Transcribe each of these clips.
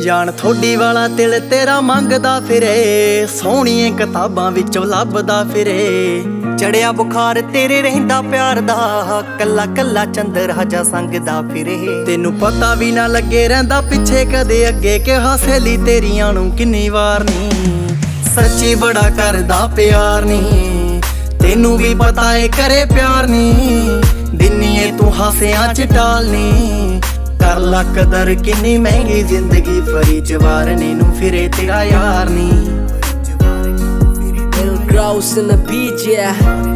ਜਾਣ ਥੋੜੀ ਵਾਲਾ ਦਿਲ ਤੇਰਾ ਮੰਗਦਾ ਫਿਰੇ, ਸੋਹਣੀਆਂ ਕਿਤਾਬਾਂ ਵਿੱਚੋਂ ਲੱਭਦਾ ਫਿਰੇ। ਚੜਿਆ ਬੁਖਾਰ ਤੇਰੇ ਰਹਿੰਦਾ ਪਿਆਰ ਦਾ, ਕੱਲਾ ਕੱਲਾ ਚੰਦਰ ਹਜਾ ਸੰਗਦਾ ਫਿਰੇ। ਤੈਨੂੰ ਪਤਾ ਵੀ ਨਾ ਲੱਗੇ ਰਹਿੰਦਾ ਪਿੱਛੇ ਕਦੇ ਅੱਗੇ, ਕਿਹਾ ਸਹੇਲੀ ਤੇਰੀਆਂ ਨੂੰ ਕਿੰਨੀ ਵਾਰ ਨੀ, ਸੱਚੀ ਬੜਾ ਕਰਦਾ ਪਿਆਰ ਨੀ। ਤੈਨੂੰ ਵੀ ਪਤਾ ਏ ਕਰੇ ਪਿਆਰ ਨੀ, ਦਿਨੀਏ ਤੂੰ ਹਾਸਿਆਂ ਚ ਟਾਲਨੀ। ਕਰ ਲਾ ਕਦਰ ਕਿੰਨੀ ਮਹਿੰਗੀ ਜ਼ਿੰਦਗੀ, ਫਰੀ ਜਵਾਰਨੀ ਨੂੰ ਫਿਰੇ ਤੇਰਾ ਯਾਰ ਨੀ। Grouse in the beach, yeah.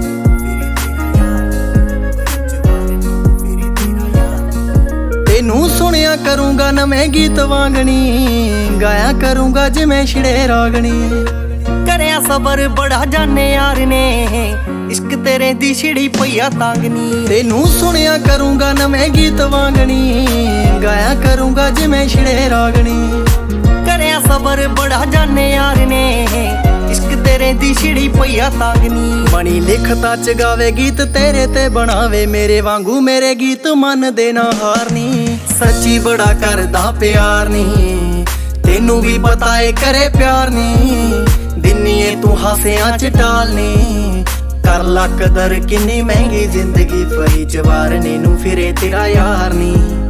ਤੈਨੂੰ ਸੁਣਿਆ ਕਰੂੰਗਾ ਨਵੇਂ ਗੀਤ ਵਾਂਗਣੀ, ਗਾਇਆ ਕਰੂੰਗਾ ਜਿਵੇਂ ਛਿੜੇ ਰਾਗਣੀ। ਕਰਿਆ ਸਬਰ ਬੜਾ ਜਾਣੇ ਯਾਰ ਨੇ, ਇਸ਼ਕ ਤੇਰੇ ਦੀ ਛਿੜੀ ਪਈਆ ਤਾਂਗਨੀ। ਤੈਨੂੰ ਸੁਣਿਆ ਕਰੂੰਗਾ ਨਵੇਂ ਗੀਤ ਵਾਂਗਣੀ, ਗਾਇਆ ਕਰੂੰਗਾ ਜਿਵੇਂ ਛਿੜੇ ਰਾਗਣੀ। ਕਰਿਆ ਸਬਰ ਬੜਾ ਜਾਣੇ ਯਾਰ ਨੇ, ਇਸ਼ਕ ਤੇਰੇ ਦੀ ਛਿੜੀ ਪਈਆ ਤਾਂਗਨੀ। ਬਣੀ ਲਿਖਤਾ ਚ ਗਾਵੇ ਗੀਤ ਤੇਰੇ ਤੇ ਬਣਾਵੇ, ਮੇਰੇ ਵਾਂਗੂ ਮੇਰੇ ਗੀਤ ਮੰਨਦੇ ਨਾ ਹਾਰਨੀ। ਸੱਚੀ ਬੜਾ ਕਰਦਾ ਪਿਆਰ ਨੀ, ਤੈਨੂੰ ਵੀ ਪਤਾ ਏ ਕਰੇ ਪਿਆਰ ਨੀ। ਦਿਨੀਏ ਤੂੰ ਹਾਸਿਆਂ ਚ ਟਾਲਨੀ। ਕਰ ਲਾ ਕਦਰ ਕਿੰਨੀ ਮਹਿੰਗੀ ਜ਼ਿੰਦਗੀ, ਫਰੀ ਜਵਾਰਨੀ ਨੂੰ ਫਿਰੇ ਤੇਰਾ ਯਾਰ ਨੀ।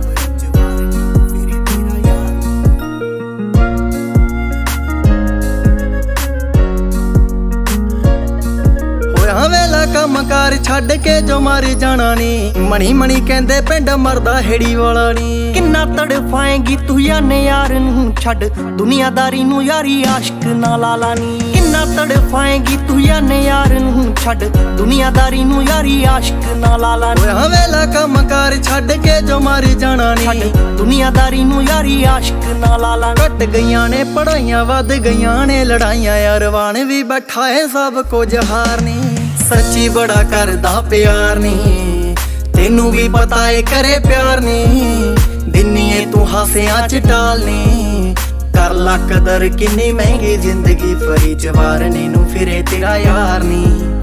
ਵੇਲਾ ਕੰਮ ਕਾਰ ਛੱਡ ਕੇ ਜੋ ਮਰ ਜਾਣਾ ਨੀ, ਮਣੀ ਮਣੀ ਕਹਿੰਦੇ ਪਿੰਡ ਮਰਦਾ ਹੇੜੀ ਵਾਲਾ ਨੀ। ਕਿੰਨਾ ਤੜਫਾਏਂਗੀ ਤੂੰ ਯਾਨੇ ਯਾਰ ਨੂੰ ਛੱਡ, ਦੁਨੀਆਦਾਰੀ ਨੂੰ ਯਾਰੀ ਆਸ਼ਕ ਨਾ ਲਾਲਾ ਨੀ। ਕਿੰਨਾ ਤੜਫਾਏਂਗੀ ਤੂੰ ਯਾਨੇ ਯਾਰ ਨੂੰ ਛੱਡ, ਦੁਨੀਆਦਾਰੀ ਨੂੰ ਯਾਰੀ ਆਸ਼ਕ ਨਾ ਲਾਲਾ ਨੀ। ਵੇਲਾ ਕੰਮ ਕਾਰ ਛੱਡ ਕੇ ਜੋ ਮਰ ਜਾਣਾ ਨੀ, ਦੁਨੀਆਦਾਰੀ ਨੂੰ ਯਾਰੀ ਆਸ਼ਕ ਨਾ ਲਾਲਾ ਨੀ। ਘਟ ਗਈਆਂ ਨੇ ਪੜਾਈਆਂ, ਵੱਧ ਗਈਆਂ ਨੇ ਲੜਾਈਆਂ, ਯਾਰ ਵਾਣ ਵੀ ਬੈਠਾ ਏ ਸਭ ਕੁਝ ਹਾਰ ਨੀ। ਸੱਚੀ ਬੜਾ ਕਰਦਾ ਪਿਆਰ ਨੀ, ਤੈਨੂੰ ਵੀ ਪਤਾ ਏ ਕਰੇ ਪਿਆਰ ਨੀ। ਦਿਨੀਏ ਤੂੰ ਹਾਸਿਆਂ ਚ ਟਾਲਨੀ। ਕਰ ਲਾ ਕਦਰ ਕਿੰਨੀ ਮਹਿੰਗੀ ਜ਼ਿੰਦਗੀ, ਫਰੀ ਜਵਾਰਨੀ ਨੂੰ ਫਿਰੇ ਤੇਰਾ ਯਾਰ ਨੀ।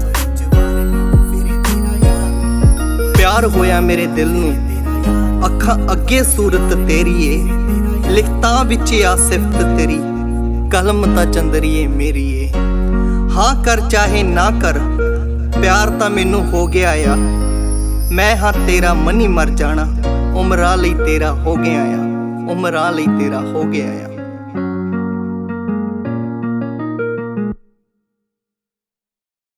ਪਿਆਰ ਹੋਇਆ ਮੇਰੇ ਦਿਲ ਨੂੰ, ਅੱਖਾਂ ਅੱਗੇ ਸੂਰਤ ਤੇਰੀ ਏ। ਲਿਖਤਾਂ ਵਿੱਚ ਆ ਸਿਫਤ ਤੇਰੀ, ਕਲਮ ਤਾਂ ਚੰਦਰੀਏ ਮੇਰੀ ਏ। ਹਾਂ ਕਰ ਚਾਹੇ ਨਾ ਕਰ, ਪਿਆਰ ਤਾਂ ਮੈਨੂੰ ਹੋ ਗਿਆ ਆ। ਮੈਂ ਹਾਂ ਤੇਰਾ ਮਨੀ ਮਰ ਜਾਣਾ, ਉਮਰਾਂ ਲਈ ਤੇਰਾ ਹੋ ਗਿਆ ਆ, ਉਮਰਾਂ ਲਈ ਤੇਰਾ ਹੋ ਗਿਆ ਆ।